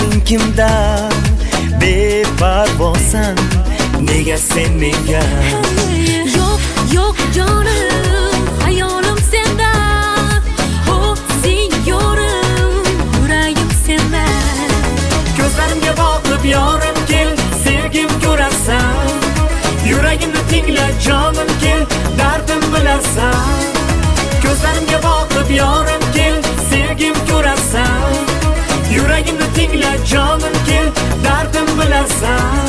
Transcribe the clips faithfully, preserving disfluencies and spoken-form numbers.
sen kimdan beparvosan, nega sen menga? Yo'q, yo'q jonim, hayolim senda. O senyorim, yuragim senda. Ko'zlarimga boqib yorim kel, sevgim ko'rasan. Yuragimni tingla jonim kel, dardim bilasan. Ko'zlarimga boqib yorim kel, sevgim ko'rasan. Yuragimni tingla jonim kel, dardim bilasan.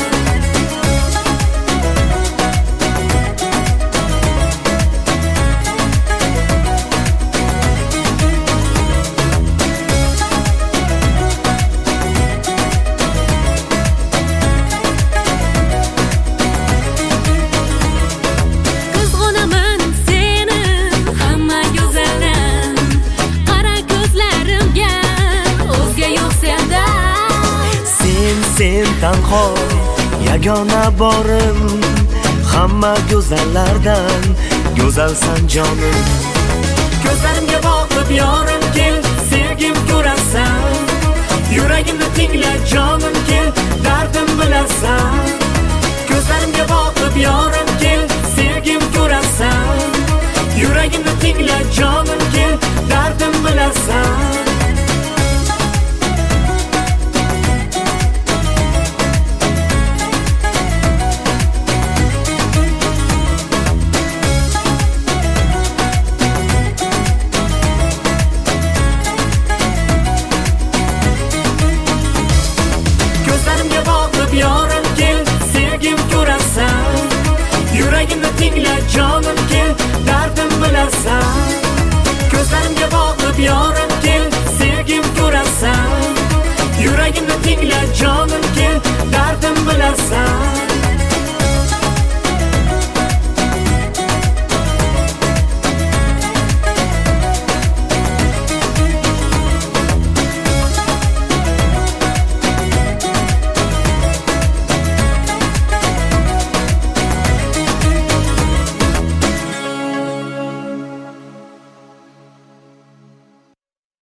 Sen tanho yagona borim, hamma go'zallardan go'zalsan jonim. Ko'zlarimga boqib yorim kel, sevgim ko'rasan. Yuragimni tingla jonim kel, dardim bilasan. Ko'zlarimga boqib yorim kel, sevgim ko'rasan. Yuragimni tingla jonim kel, dardim bilasan. Yorim kel, sevgim ko'rasan. Yuragimni tingla jonim kel, dardim bilasan. Ko'zlarimga boqib yorim kel, sevgim ko'rasan. Yuragimni tingla jonim kel, dardim bilasan.